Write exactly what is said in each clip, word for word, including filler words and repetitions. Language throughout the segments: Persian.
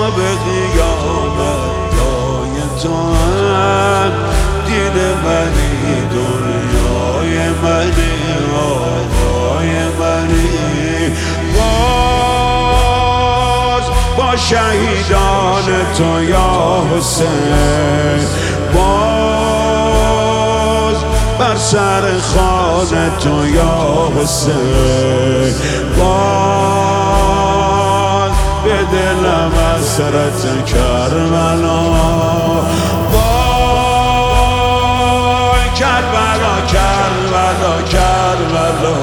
خواب قیامت دای تو هم دین منی، دنیای منی، آقای منی. باز با شهیدان تو یا حسین، باز بر سر خوان تو یا حسین، باز به دلم حسرت کربلا. وای کربلا کربلا کربلا،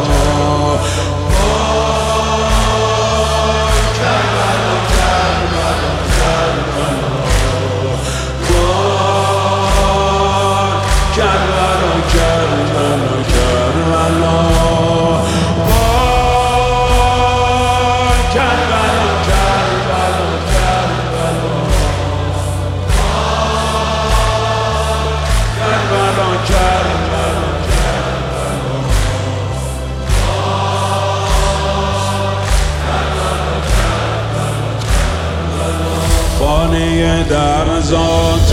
خانه در ذات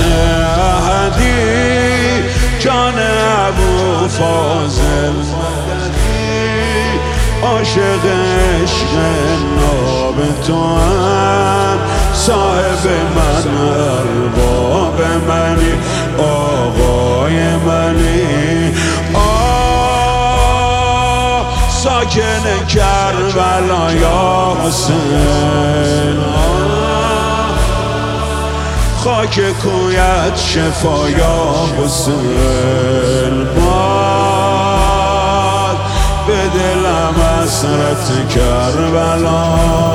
احدی، جان ابو فاضل مدنی. عاشق عشق ناب تو هم صاحب من، ارباب منی، آقای منی. آه ساکن کربلا یا حسین، خاک کویت شفا یا حسین. باز به دلم حسرت کربلا.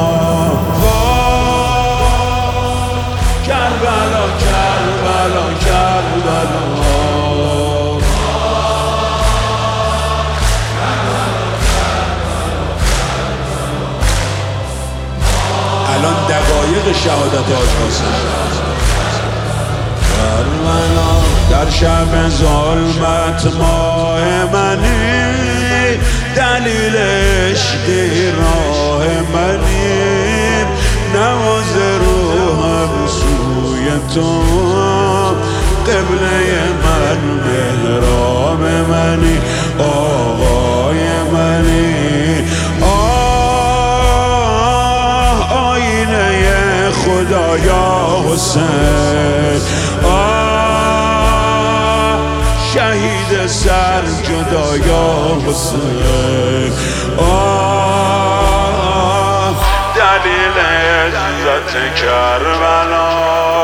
کربلا کربلا کربلا، الان دقایق شهادت حاج حسین. کربلا در شب ظلمت ماه منی، دلیل عشقی راه منی. نواز روحم سوی تو، قبله من محراب منی، آقای منی. آه آینه خدا یا حسین، آه شهید سر جدا یا حسین. آه دلیل عزت کربلا.